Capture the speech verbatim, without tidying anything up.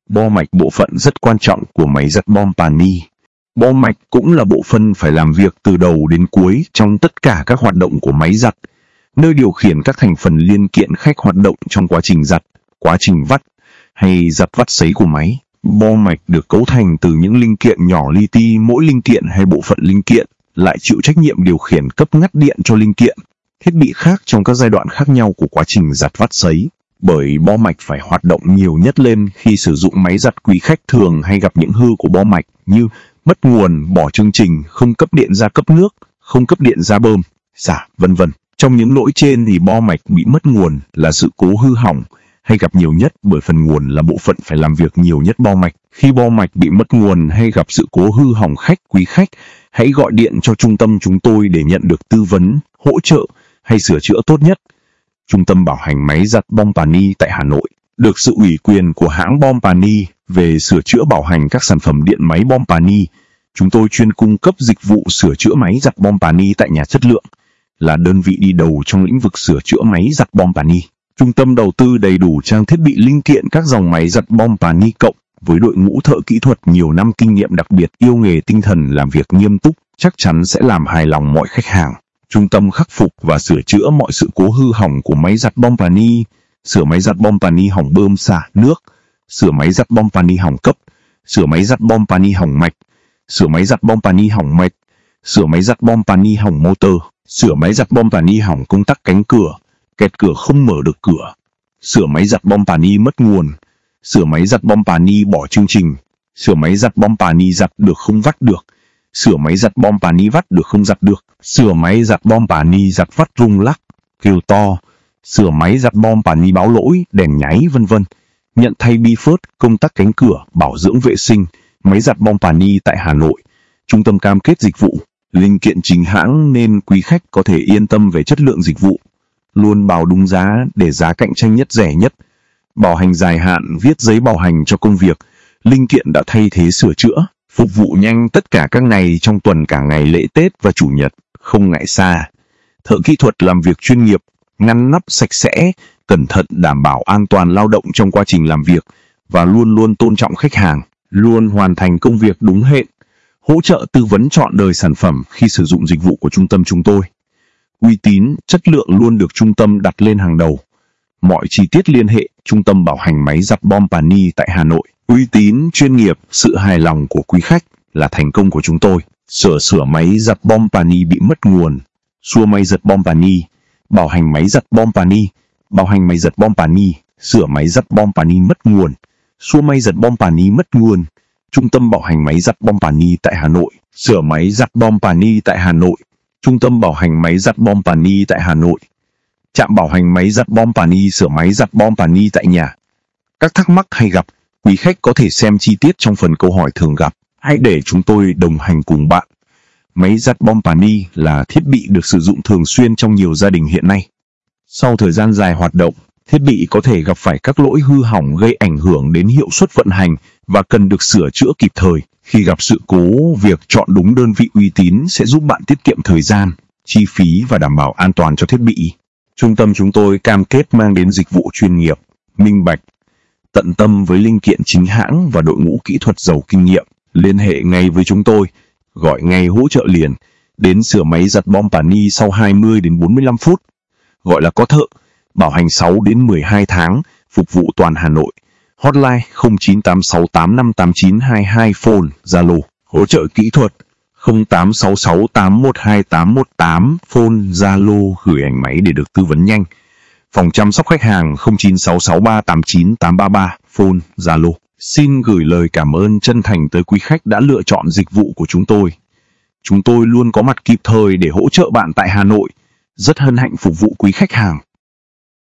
Bo mạch bộ phận rất quan trọng của máy giặt bom Pani. Bo mạch cũng là bộ phận phải làm việc từ đầu đến cuối trong tất cả các hoạt động của máy giặt, nơi điều khiển các thành phần liên kiện khách hoạt động trong quá trình giặt, quá trình vắt hay giặt vắt sấy của máy. Bo mạch được cấu thành từ những linh kiện nhỏ li ti, mỗi linh kiện hay bộ phận linh kiện lại chịu trách nhiệm điều khiển cấp ngắt điện cho linh kiện, thiết bị khác trong các giai đoạn khác nhau của quá trình giặt vắt sấy. Bởi bo mạch phải hoạt động nhiều nhất lên khi sử dụng máy giặt, quý khách thường hay gặp những hư của bo mạch như mất nguồn, bỏ chương trình, không cấp điện ra cấp nước, không cấp điện ra bơm, xả, vân vân. Trong những lỗi trên thì bo mạch bị mất nguồn là sự cố hư hỏng hay gặp nhiều nhất, bởi phần nguồn là bộ phận phải làm việc nhiều nhất bo mạch. Khi bo mạch bị mất nguồn hay gặp sự cố hư hỏng, khách quý khách hãy gọi điện cho trung tâm chúng tôi để nhận được tư vấn, hỗ trợ hay sửa chữa tốt nhất. Trung tâm bảo hành máy giặt bom Pani tại Hà Nội được sự ủy quyền của hãng bom Pani về sửa chữa bảo hành các sản phẩm điện máy bom Pani. Chúng tôi chuyên cung cấp dịch vụ sửa chữa máy giặt bom Pani tại nhà chất lượng, là đơn vị đi đầu trong lĩnh vực sửa chữa máy giặt bom Pani. Trung tâm đầu tư đầy đủ trang thiết bị linh kiện các dòng máy giặt bom Pani cộng với đội ngũ thợ kỹ thuật nhiều năm kinh nghiệm, đặc biệt yêu nghề, tinh thần làm việc nghiêm túc, chắc chắn sẽ làm hài lòng mọi khách hàng. Trung tâm khắc phục và sửa chữa mọi sự cố hư hỏng của máy giặt bom Pani, sửa máy giặt bom Pani hỏng bơm xả nước, sửa máy giặt bom Pani hỏng cấp, sửa máy giặt bom Pani hỏng mạch, sửa máy giặt bom Pani hỏng mạch, sửa máy giặt bom Pani hỏng motor, sửa máy giặt bom Pani hỏng công tắc cánh cửa, kẹt cửa không mở được cửa, sửa máy giặt bom Pani mất nguồn, sửa máy giặt bom Pani bỏ chương trình, sửa máy giặt bom Pani giặt được không vắt được, sửa máy giặt bom Pani vắt được không giặt được, sửa máy giặt bom Pani giặt vắt rung lắc, kêu to, sửa máy giặt bom Pani báo lỗi, đèn nháy vân vân. Nhận thay bi phớt, công tắc cánh cửa, bảo dưỡng vệ sinh, máy giặt bom Pani tại Hà Nội. Trung tâm cam kết dịch vụ, linh kiện chính hãng nên quý khách có thể yên tâm về chất lượng dịch vụ. Luôn bảo đúng giá để giá cạnh tranh nhất, rẻ nhất. Bảo hành dài hạn, viết giấy bảo hành cho công việc, linh kiện đã thay thế sửa chữa. Phục vụ nhanh tất cả các ngày trong tuần, cả ngày lễ Tết và Chủ nhật, không ngại xa. Thợ kỹ thuật làm việc chuyên nghiệp, ngăn nắp sạch sẽ, cẩn thận, đảm bảo an toàn lao động trong quá trình làm việc và luôn luôn tôn trọng khách hàng, luôn hoàn thành công việc đúng hẹn. Hỗ trợ tư vấn trọn đời sản phẩm khi sử dụng dịch vụ của trung tâm chúng tôi. Uy tín, chất lượng luôn được trung tâm đặt lên hàng đầu. Mọi chi tiết liên hệ Trung tâm bảo hành máy giặt bom Pani tại Hà Nội. Uy tín, chuyên nghiệp, sự hài lòng của quý khách là thành công của chúng tôi. Sửa sửa máy giặt bom Pani bị mất nguồn, xua máy giặt bom Pani, bảo hành máy giặt bom Pani, bảo hành máy giặt bom Pani, sửa máy giặt bom Pani mất nguồn, xua máy giặt bom Pani mất nguồn. Trung tâm bảo hành máy giặt bom Pani tại Hà Nội, sửa máy giặt bom Pani tại Hà Nội. Trung tâm bảo hành máy giặt bom Pani tại Hà Nội. Trạm bảo hành máy giặt bom Pani, sửa máy giặt bom Pani tại nhà. Các thắc mắc hay gặp, quý khách có thể xem chi tiết trong phần câu hỏi thường gặp. Hãy để chúng tôi đồng hành cùng bạn. Máy giặt bom Pani là thiết bị được sử dụng thường xuyên trong nhiều gia đình hiện nay. Sau thời gian dài hoạt động, thiết bị có thể gặp phải các lỗi hư hỏng gây ảnh hưởng đến hiệu suất vận hành và cần được sửa chữa kịp thời. Khi gặp sự cố, việc chọn đúng đơn vị uy tín sẽ giúp bạn tiết kiệm thời gian, chi phí và đảm bảo an toàn cho thiết bị. Trung tâm chúng tôi cam kết mang đến dịch vụ chuyên nghiệp, minh bạch, tận tâm với linh kiện chính hãng và đội ngũ kỹ thuật giàu kinh nghiệm. Liên hệ ngay với chúng tôi, gọi ngay hỗ trợ liền, đến sửa máy giặt bom Pani sau hai mươi đến bốn mươi lăm phút. Gọi là có thợ, bảo hành sáu đến mười hai tháng, phục vụ toàn Hà Nội. Hotline không chín tám sáu tám năm tám chín hai hai, phone, Zalo. Hỗ trợ kỹ thuật không tám sáu sáu tám một hai tám một tám, phone, Zalo, gửi ảnh máy để được tư vấn nhanh. Phòng chăm sóc khách hàng không chín sáu sáu ba tám chín tám ba ba, phone, Zalo. Xin gửi lời cảm ơn chân thành tới quý khách đã lựa chọn dịch vụ của chúng tôi. Chúng tôi luôn có mặt kịp thời để hỗ trợ bạn tại Hà Nội. Rất hân hạnh phục vụ quý khách hàng.